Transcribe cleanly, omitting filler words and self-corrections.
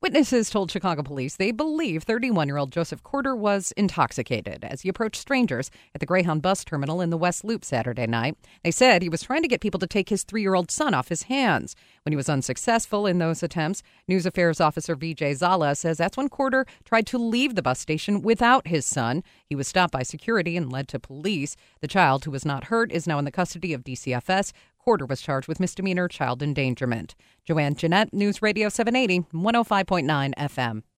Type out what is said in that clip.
Witnesses told Chicago police they believe 31-year-old Joseph Corder was intoxicated as he approached strangers at the Greyhound bus terminal in the West Loop Saturday night. They said he was trying to get people to take his 3-year-old son off his hands. When he was unsuccessful in those attempts, News Affairs officer Vijay Zala says that's when Corder tried to leave the bus station without his son. He was stopped by security and led to police. The child, who was not hurt, is now in the custody of DCFS. Corder was charged with misdemeanor child endangerment. Joanne Jeanette, News Radio 780, 105.9 FM.